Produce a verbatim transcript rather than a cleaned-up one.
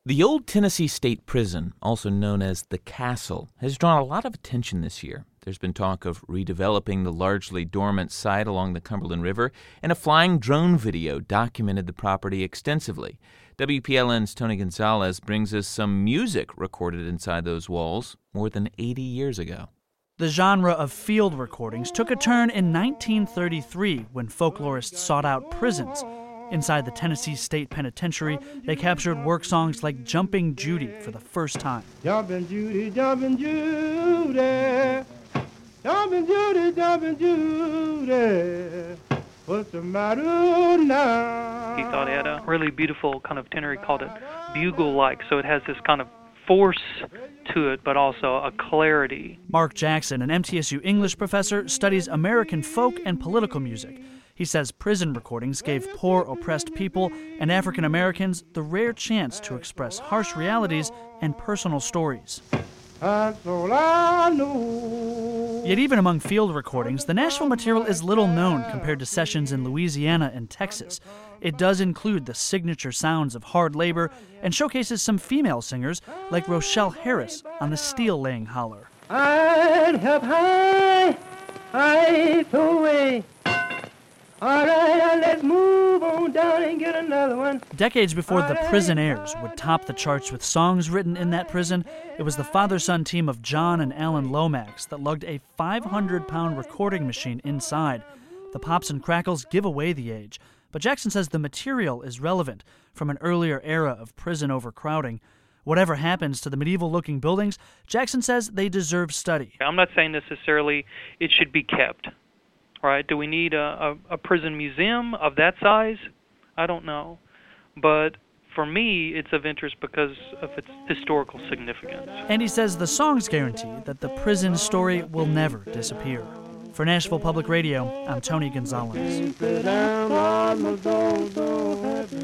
The old Tennessee State Prison, also known as the Castle, has drawn a lot of attention this year. There's been talk of redeveloping the largely dormant site along the Cumberland River, and a flying drone video documented the property extensively. W P L N's Tony Gonzalez brings us some music recorded inside those walls more than eighty years ago. The genre of field recordings took a turn in nineteen thirty-three when folklorists sought out prisons. Inside the Tennessee State Penitentiary, they captured work songs like Jumping Judy for the first time. Jumping Judy, jumping Judy, jumping Judy, jumping Judy, what's the matter now? He thought it had a really beautiful kind of tenor. He called it bugle-like, so it has this kind of force to it, but also a clarity. Mark Jackson, an M T S U English professor, studies American folk and political music. He says prison recordings gave poor, oppressed people and African Americans the rare chance to express harsh realities and personal stories. That's all I know. Yet even among field recordings, the Nashville material is little known compared to sessions in Louisiana and Texas. It does include the signature sounds of hard labor and showcases some female singers like Rochelle Harris on the steel-laying holler. I'd have high, high away. All right, let's move on down and get another one. Decades before the Prison Airs would top the charts with songs written in that prison, it was the father-son team of John and Alan Lomax that lugged a five hundred pound recording machine inside. The pops and crackles give away the age, but Jackson says the material is relevant from an earlier era of prison overcrowding. Whatever happens to the medieval-looking buildings, Jackson says they deserve study. I'm not saying necessarily it should be kept. Right? Do we need a, a, a prison museum of that size? I don't know. But for me, it's of interest because of its historical significance. And he says the songs guarantee that the prison story will never disappear. For Nashville Public Radio, I'm Tony Gonzalez.